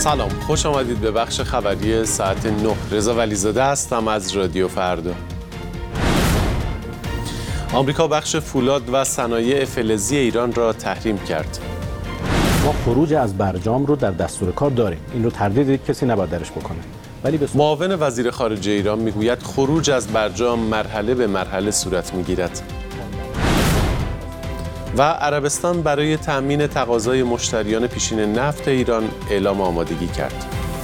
سلام، خوش آمدید به بخش خبری ساعت 9. رضا ولیزاده هستم از رادیو فردا. آمریکا بخش فولاد و صنایع فلزی ایران را تحریم کرد. ما خروج از برجام رو در دستور کار داریم. این رو تردید کسی نباید درش بکنه. ولی معاون وزیر خارجه ایران میگوید خروج از برجام مرحله به مرحله صورت میگیرد. و عربستان برای تأمین تقاضای مشتریان پیشین نفت ایران اعلام آمادگی کرد.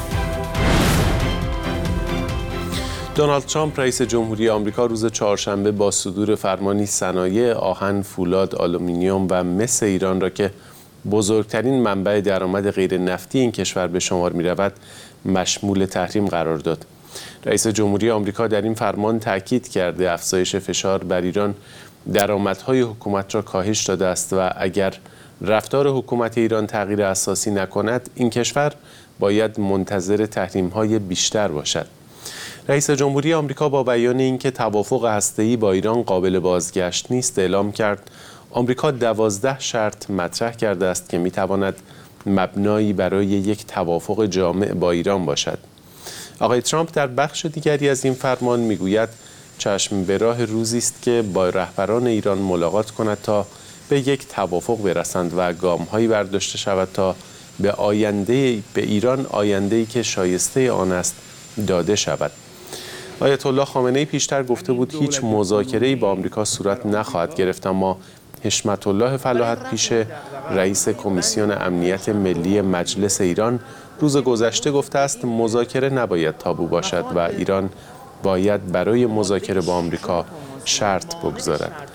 دونالد ترامپ رئیس جمهوری آمریکا روز چهارشنبه با صدور فرمانی صنایع آهن، فولاد، آلومینیوم و مس ایران را که بزرگترین منبع درآمد غیر نفتی این کشور به شمار می‌رود مشمول تحریم قرار داد. رئیس جمهوری آمریکا در این فرمان تاکید کرده افزایش فشار بر ایران درآمدهای حکومت را کاهش داده است و اگر رفتار حکومت ایران تغییر اساسی نکند این کشور باید منتظر تحریم‌های بیشتر باشد. رئیس جمهوری آمریکا با بیان اینکه توافق هسته‌ای با ایران قابل بازگشت نیست اعلام کرد آمریکا 12 شرط مطرح کرده است که می‌تواند مبنایی برای یک توافق جامع با ایران باشد. آقای ترامپ در بخش دیگری از این فرمان میگوید چشم به راه روزی است که با رهبران ایران ملاقات کند تا به یک توافق برسند و گام‌هایی برداشته شود تا به ایران آینده‌ای که شایسته آن است داده شود. آیت الله خامنه‌ای پیشتر گفته بود هیچ مذاکره‌ای با آمریکا صورت نخواهد گرفت، اما حشمت الله فلاحت پیش رئیس کمیسیون امنیت ملی مجلس ایران روز گذشته گفته است مذاکره نباید تابو باشد و ایران باید برای مذاکره با آمریکا شرط بگذارد.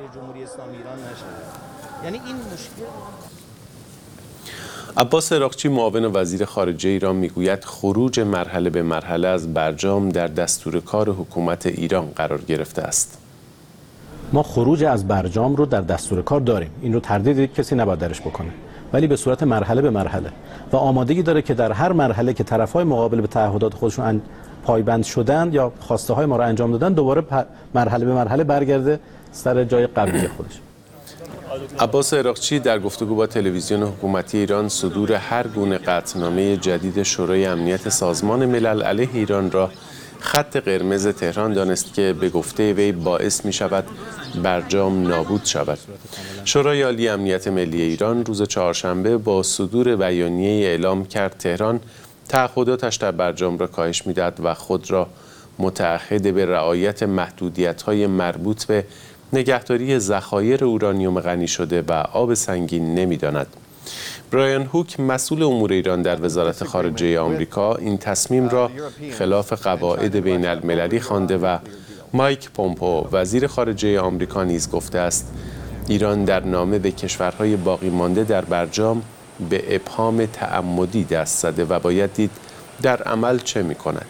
عباس عراقچی معاون وزیر خارجه ایران میگوید خروج مرحله به مرحله از برجام در دستور کار حکومت ایران قرار گرفته است. ما خروج از برجام رو در دستور کار داریم. این رو تردید کسی نباید درش بکنه. ولی به صورت مرحله به مرحله و آمادگی داره که در هر مرحله که طرف‌های مقابل به تعهدات خودشون پایبند شدن یا خواسته های ما را انجام دادن دوباره مرحله به مرحله برگرده سر جای قبلی خودش. عباس عراقچی در گفتگو با تلویزیون حکومتی ایران صدور هر گونه قطعنامه جدید شورای امنیت سازمان ملل علیه ایران را خط قرمز تهران دانست که به گفته وی باعث می شود برجام نابود شود. شورای عالی امنیت ملی ایران روز چهارشنبه با صدور بیانیه اعلام کرد تهران تعهداتش در برجام را کاهش می‌دهد و خود را متعهد به رعایت محدودیت‌های مربوط به نگهداری ذخایر اورانیوم غنی شده و آب سنگین نمی‌داند. برایان هوک مسئول امور ایران در وزارت خارجه آمریکا این تصمیم را خلاف قواعد بین المللی خوانده و مایک پومپو وزیر خارجه آمریکا نیز گفته است ایران در نامه به کشورهای باقی مانده در برجام به ابهام تعمدی دست زده و باید دید در عمل چه می کند.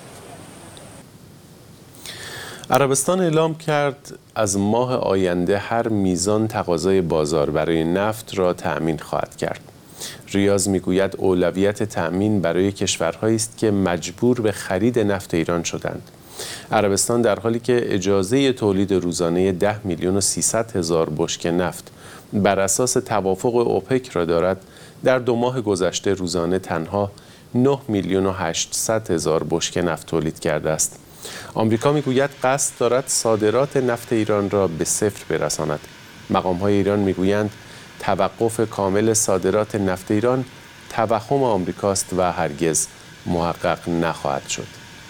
عربستان اعلام کرد از ماه آینده هر میزان تقاضای بازار برای نفت را تأمین خواهد کرد. ریاض میگوید اولویت تأمین برای کشورهایی است که مجبور به خرید نفت ایران شدند. عربستان در حالی که اجازه تولید روزانه 10,300,000 بشکه نفت بر اساس توافق اوپک را دارد، در 2 ماه گذشته روزانه تنها 9,800,000 بشکه نفت تولید کرده است. آمریکا میگوید قصد دارد صادرات نفت ایران را به صفر برساند. مقام‌های ایران میگویند توقف کامل صادرات نفت ایران توهم آمریکاست و هرگز محقق نخواهد شد.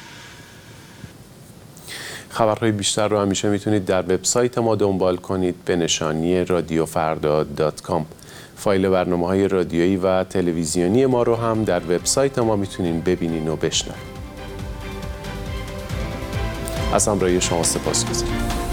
خبرهای بیشتر رو همیشه میتونید در وبسایت ما دنبال کنید به نشانی radiofarda.com. فایل برنامه‌های رادیویی و تلویزیونی ما رو هم در وبسایت ما میتونین ببینین و بشنوین. از همراهی شما سپاسگزارم.